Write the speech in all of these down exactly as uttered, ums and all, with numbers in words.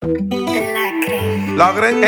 La Gren,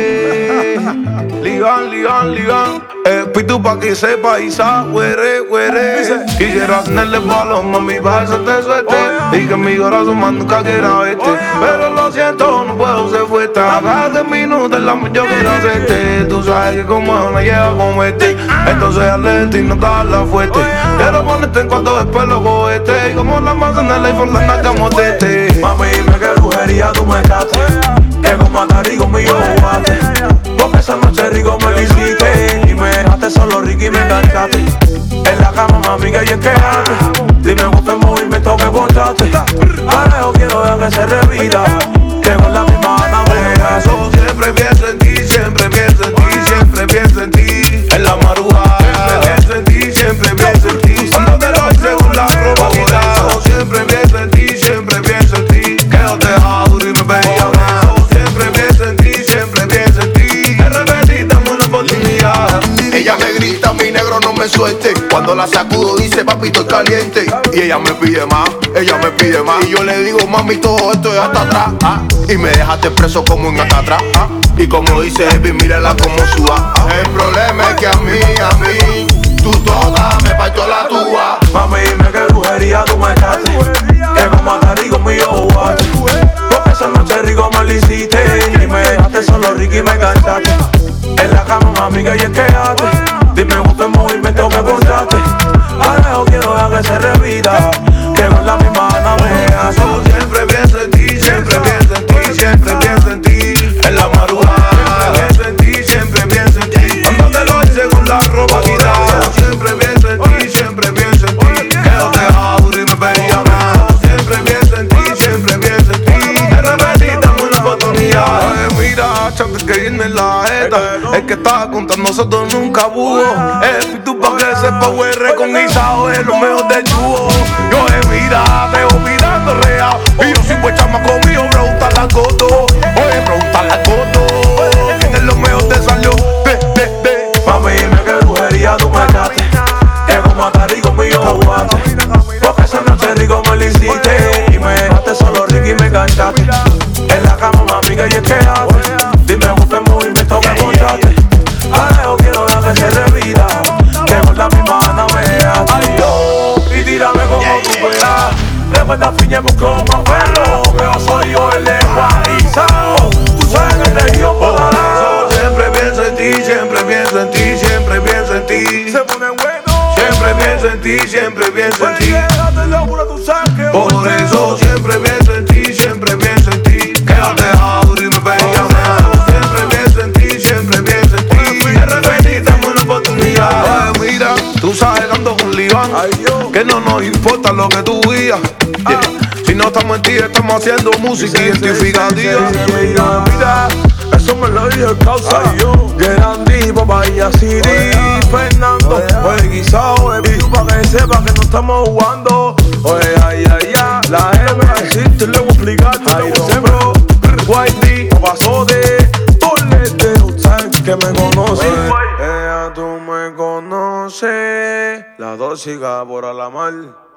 eh, ligan, ligan, ligan. Eh, pitu pa' que sepa y sa, güere, güere. Quisiera tenerle palos, mami, pa' hacerte suerte. Y que mi corazón más nunca quiera verte. Pero lo siento, no puedo ser fuerte. Hace minutos en la yo quiero hacerte. Tú sabes que como es una lleva como este. Entonces alerte y no darla fuerte. Quiero ponerte en cuanto después lo cohete. Y como la más en el iPhone la nacamos de este. Mami, dime qué brujería tú me echaste. Que con Matari conmigo jugaste. Porque esa noche rico me lo hiciste. Y me dejaste solo rico y me enganchaste. En la cama, mami, que hay que quedarte. Dime gusta el movimiento que ponchaste. Ahora yo quiero ver que se revira. Que con la misma gana me Eso siempre pienso en ti, siempre pienso en ti, siempre pienso en ti. En la madrugada, siempre pienso en ti, siempre pienso en ti. Cuando te doy según la ropa quitada. Siempre pienso en ti, siempre pienso en ti. Que no te hago y me veía nada. Siempre pienso en ti, siempre pienso en ti. De repente dame una oportunidad. Ella me grita, mi negro no me suelte. Cuando la sacudo dice papito es caliente. Y ella me pide más, ella me pide más. Y yo le digo mami todo esto es hasta atrás, ah. Y me dejaste preso como en hasta atrás, ah. Y como dice Heavy, mírala como suba, ah. El problema es que a mí, a mí tú toda me partió la tuba. Mami, dime qué brujería tú me echaste. Que con Matari conmigo jugaste. Porque esa noche rico me lo hiciste. Y me dejaste solo rico y me enganchaste. En la cama, mami, que hay que quedarte. Dime gusta el movimiento que ponchaste. Ahora yo quiero ver que se revira. Que con la misma gana me hace. Siempre pienso en ti, siempre pienso en ti, siempre pienso en ti. En la madrugada, pienso en ti, siempre pienso en ti. Cuando te doy según la ropa quitada. Siempre pienso en ti, siempre pienso en ti. Que no te hago y me veía nada. Siempre pienso en ti, siempre pienso en ti. De repente dame una oportunidad. Ay, mira, chante que viene la jeta. El que estaba contando nosotros nunca pudo. Es pitu pa' que sepa, güey, con guisado es lo mejor de chubo. Yo he mira, te voy mirando real. Y yo soy pues chamaco mío, preguntar la coto. Oye, preguntar la coto. ¿Quién es lo mejor te salió? De, de, de. Mami, dime qué brujería tú me echaste. Que con Matari conmigo jugaste. Porque esa noche rico me lo hiciste. Y me dejaste solo rico y me enganchaste. En la cama, mami, que hay que quedarte. Dime gusta el movimiento que ponchaste. Ahora yo quiero ver que se revira. Que con la misma gana me hace. Ay, yo, y tírame como tú veas. Recuerda, fiñemos como perro. Que yo soy yo el desguarizado. Tú sabes que te dio por la lado. Siempre pienso en ti, siempre pienso en ti, siempre pienso en ti. Se pone bueno. Siempre pienso en ti, siempre pienso en ti. Déjate locura, tú sabes que Por eso siempre pienso en ti, siempre pienso en ti. Quédate hago y me veía nada. Siempre pienso en ti, siempre pienso en ti. De repente dame una oportunidad. Ay, mira, tú sabes que ando con Liván. Que no nos importa lo que tú digas. Yeah. Si no estamos en ti, estamos haciendo música identificativa. Mira, mira, eso me lo dijo el causa y yo. Gerandi, papá y así, Fernando. Oye, guisado, el pitu pa' que sepa que no estamos jugando. Oye, ay, ay, ay, la M, decirte, luego explicarte. Ay, no, bro, Whitey, papazote, tolete, sabes que me conoces. Ella tú me conoces, la dósiga por Alamar.